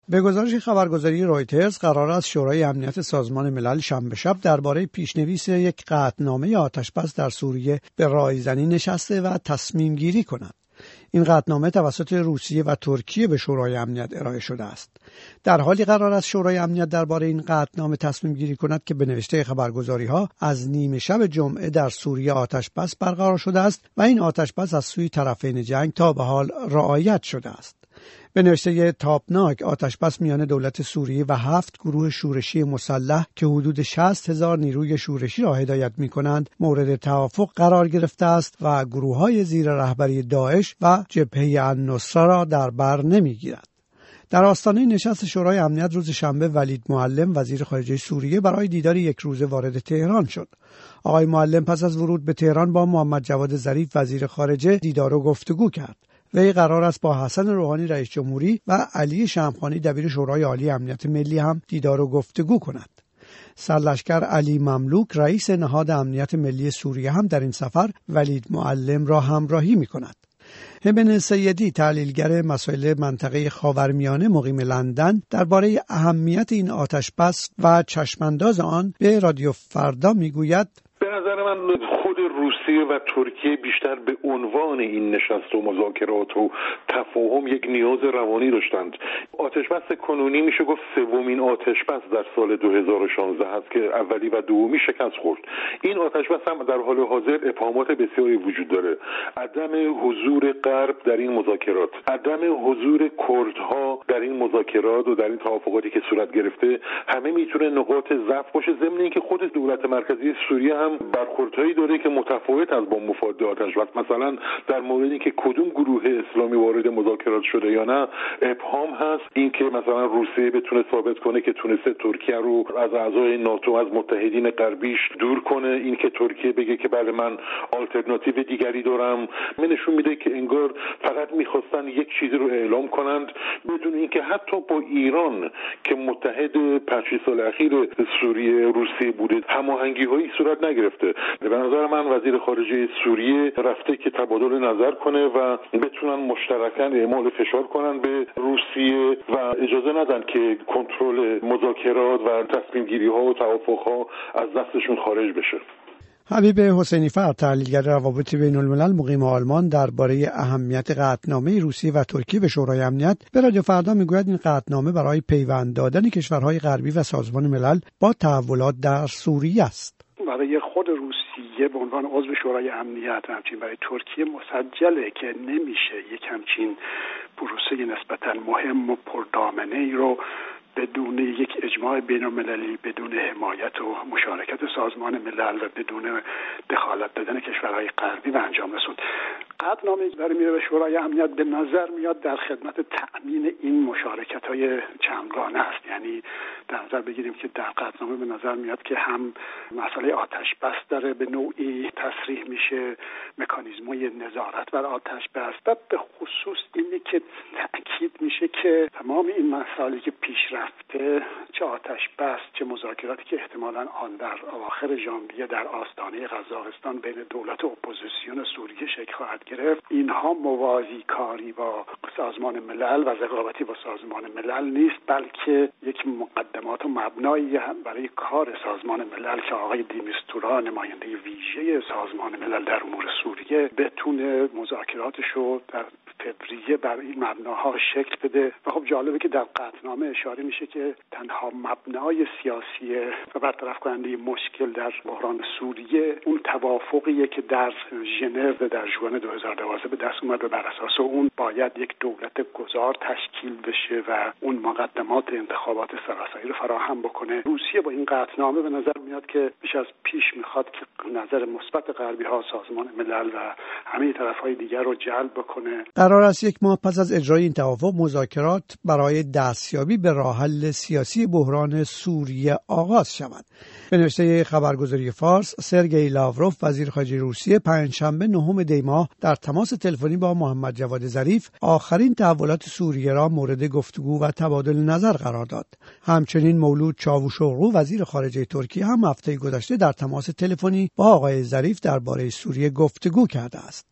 به گزارش خبرگزاری رویترز، قرار است شورای امنیت سازمان ملل شنبه شب درباره پیشنویس یک قطعنامه آتش‌بس در سوریه به رایزنی نشسته و تصمیم گیری کند. این قطعنامه توسط روسیه و ترکیه به شورای امنیت ارائه شده است. در حالی قرار است شورای امنیت درباره این قطعنامه تصمیم گیری کند که به نوشته خبرگزاری‌ها از نیمه شب جمعه در سوریه آتش‌بس برقرار شده است و این آتش‌بس از سوی طرفین جنگ تا به حال رعایت شده است. به نوشته تابناک، آتش‌بس میان دولت سوریه و 7 گروه شورشی مسلح که حدود 60,000 نیروی شورشی را هدایت می‌کنند مورد توافق قرار گرفته است و گروه‌های زیر رهبری داعش و جبهه النصره را در بر نمی‌گیرد. در آستانه نشست شورای امنیت روز شنبه، ولید معلم وزیر خارجه سوریه برای دیدار یک روزه وارد تهران شد. آقای معلم پس از ورود به تهران با محمد جواد ظریف وزیر خارجه دیدار و گفتگو کرد. وی قرار است با حسن روحانی رئیس جمهوری و علی شمخانی دبیر شورای عالی امنیت ملی هم دیدار و گفتگو کند. سرلشکر علی مملوک رئیس نهاد امنیت ملی سوریه هم در این سفر ولید معلم را همراهی می کند. همن سیدی، تحلیلگر مسائل منطقه خاورمیانه مقیم لندن، درباره اهمیت این آتش‌بس و چشمانداز آن به رادیو فردا میگوید: به نظر من خود روسیه و ترکیه بیشتر به عنوان این نشست و مذاکرات و تفاهم یک نیاز روانی داشتند. آتش‌بس کنونی میشه گفت سومین آتش‌بس در سال 2016 هست که اولی و دومی شکست خورد. این آتش‌بس هم در حال حاضر ابهامات بسیاری وجود داره. عدم حضور غرب در این مذاکرات، عدم حضور کردها در این مذاکرات و در این توافقاتی که صورت گرفته، همه میتونه نقاط ضعف باشه، ضمن اینکه خود دولت مرکزی سوریه هم برخوردهایی داره که متفاوت از با مفاد آتش‌بس. مثلا در مورد اینکه کدوم گروه اسلامی وارد مذاکرات شده یا نه ابهام هست. اینکه مثلا روسیه بتونه ثابت کنه که تونسته ترکیه رو از اعضای ناتو، از متحدین غربیش دور کنه، اینکه ترکیه بگه که بله من آلترناتیو دیگری دارم، نشون میده که انگار فقط میخواستن یک چیزی رو اعلام کنند بدون اینکه حتی با ایران که متحد 5 سال اخیر سوریه روسیه بوده هماهنگی‌هایی صورت نگرفته. به نظر من وزیر خارجه سوریه رفته که تبادل نظر کنه و بتونن مشترکاً اعمال فشار کنن به روسیه و اجازه ندن که کنترل مذاکرات و تصمیم گیری ها و توافق ها از دستشون خارج بشه. حبیب حسینی فرد، تحلیلگر روابط بین الملل مقیم آلمان، درباره اهمیت قطعنامه روسیه و ترکیه به شورای امنیت به رادیو فردا میگوید این قطعنامه برای پیوند دادن کشورهای غربی و سازمان ملل با تحولات در سوریه است. برای خود روسیه به عنوان عضو شورای امنیت، همچنین برای ترکیه مسجله که نمیشه یک همچین پروسه نسبتا مهم و پردامنه‌ای رو بدون یک اجماع بین‌المللی، بدون حمایت و مشارکت سازمان ملل و بدون دخالت دادن کشورهای غربی به انجام رسوند. قطعنامه داره میره به شورای امنیت، به نظر میاد در خدمت تأمین این مشارکت‌های چندگانه است. یعنی در نظر بگیریم که در قطعنامه به نظر میاد که هم مسئله آتش بس داره به نوعی تصریح میشه، مکانیزم‌های نظارت بر آتش بس، و به خصوص اینی که تأکید میشه که تمام این مسائلی که پیش رفته، چه آتش بس چه مذاکراتی که احتمالاً آن در اواخر ژانویه در آستانه قزاقستان بین دولت و اپوزیسیون سوریه شکل خواهد گرفت، اینها موازی کاری با سازمان ملل و رقابتی با سازمان ملل نیست، بلکه یک مقدمات و مبنایی برای کار سازمان ملل که آقای دیمیستورا، نماینده ویژه سازمان ملل در امور سوریه، بتونه مذاکراتش رو در فوریه بر این مبناها شکل بده. و خب جالبه که در قطعنامه اشاره میشه که تنها مبنای سیاسی و برطرف کننده مشکل در بحران سوریه اون توافقیه که در ژنو در ژوئن 2012 به دست اومد و بر اساس اون باید یک دولت گذار تشکیل بشه و اون مقدمات انتخابات سراسری رو فراهم بکنه. روسیه با این قطعنامه به نظر میاد که بیش از پیش میخواد که نظر مثبت غربی ها، سازمان ملل و همه طرفهای دیگر رو جلب بکنه. قرار است 1 ماه پس از اجرای این توافق مذاکرات برای دستیابی به راه حل سیاسی بحران سوریه آغاز شود. به نوشته خبرگزاری فارس، سرگئی لاوروف وزیر خارجه روسیه پنجشنبه 9 دی ماه در تماس تلفنی با محمد جواد ظریف آخرین تحولات سوریه را مورد گفتگو و تبادل نظر قرار داد. همچنین مولود چاوشوغلو وزیر خارجه ترکیه هم هفته گذشته در تماس تلفنی با آقای ظریف درباره سوریه گفتگو کرده است.